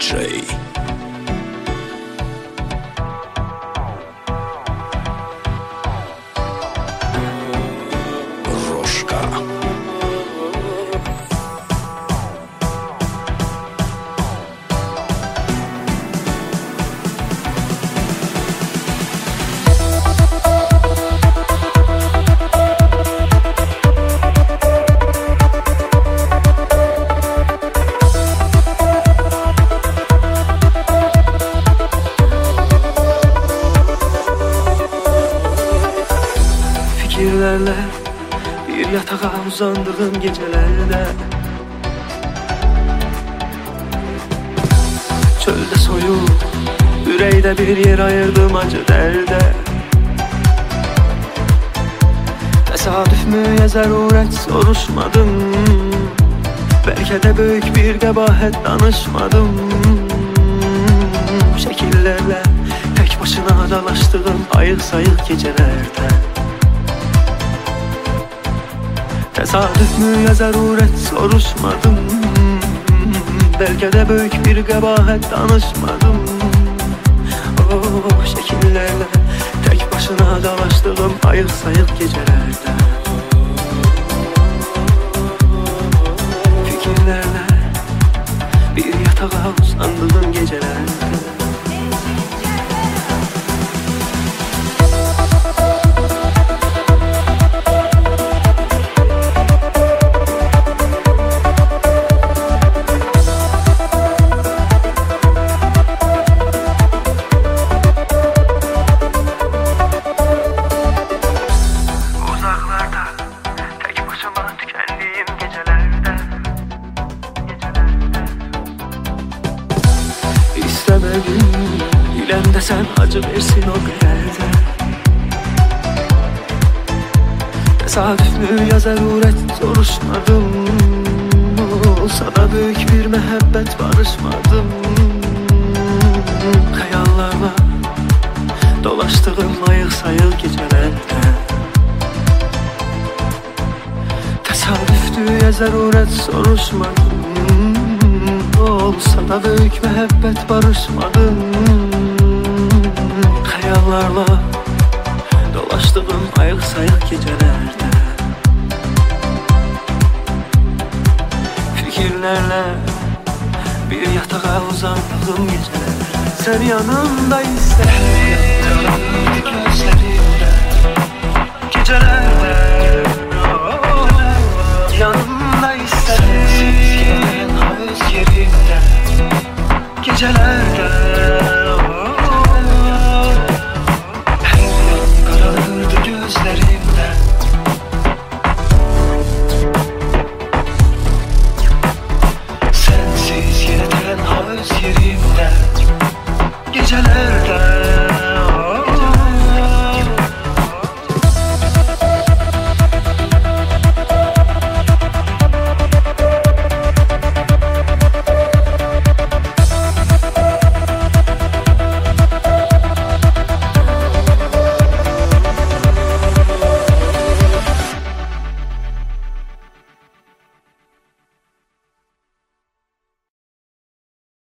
DJ. Fikirlerle bir yatağa uzandırdım gecelerde. Çölde soyup yüreğde bir yer ayırdım acı derde. Tesadüf mü ya zaruret soruşmadım. Belki de büyük bir kabahat danışmadım. Şekillerle tek başına dalaştığım ayık sayık gecelerde. Tesadüf mü ya zaruret soruşmadım. Belki de büyük bir kabahat danışmadım. Oh, şekillerle tek başına dalaştığım ayık sayık gecelerde. Fikirlerle bir yatağa uzandığım gecelerde. İstemedim, bilen de sen acı versin o kaderde. Tesadüf mü ya zaruret soruşmadım. Olsa da büyük bir mehabbet barışmadım. Hayallarla dolaştığım ayık sayık gecelerde. Tesadüftü ya zaruret soruşmadım. Olsa da büyük mehabbet barışmadım. Hayallarla dolaştığım ayık sayık gecelerde. Fikirlerle bir yatağa uzandığım gecelerde. Sen yanımda isterdim gözlerimde. Geceler